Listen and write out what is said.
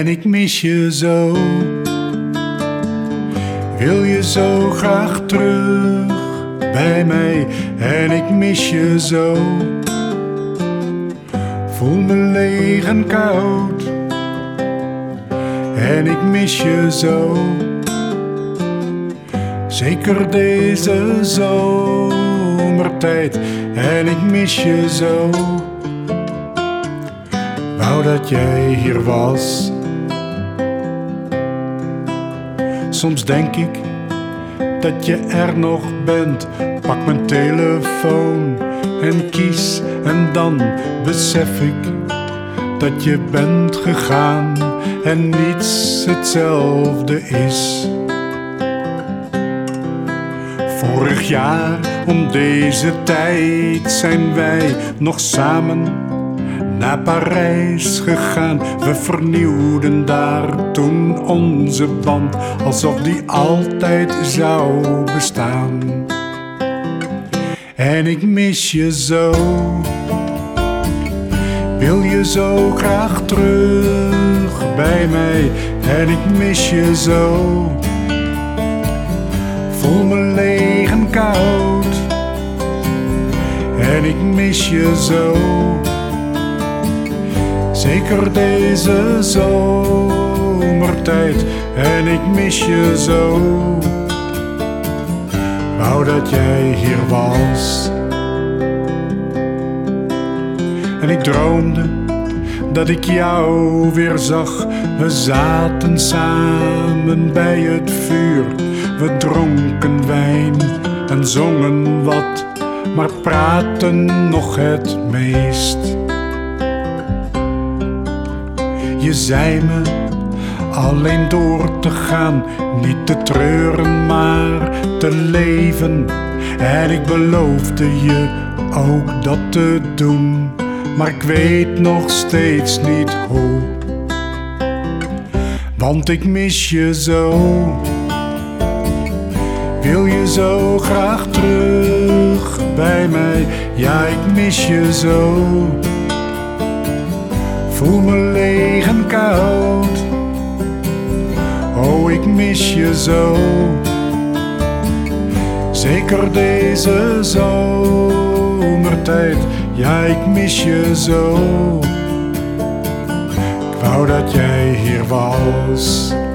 en ik mis je zo. Wil je zo graag terug bij mij en ik mis je zo. Voel me leeg en koud en ik mis je zo. Zeker deze zomertijd en ik mis je zo. Wou dat jij hier was. Soms denk ik dat je er nog bent. Pak mijn telefoon en kies en dan besef ik dat je bent gegaan en niets hetzelfde is. Vorig jaar om deze tijd zijn wij nog samen naar Parijs gegaan. We vernieuwden daar toen onze band, alsof die altijd zou bestaan. En ik mis je zo. Wil je zo graag terug bij mij en ik mis je zo. Voel me leeg en koud en ik mis je zo. Zeker deze zomertijd en ik mis je zo. Wou dat jij hier was. En ik droomde dat ik jou weer zag. We zaten samen bij het vuur. We dronken wijn en zongen wat, maar praten nog het meest. Je zei me alleen door te gaan, niet te treuren maar te leven. En ik beloofde je ook dat te doen, maar ik weet nog steeds niet hoe. Want ik mis je zo. Wil je zo graag terug bij mij? Ja, ik mis je zo. Voel me leeg en koud. Oh, ik mis je zo. Zeker deze zomertijd. Ja, ik mis je zo. Ik wou dat jij hier was.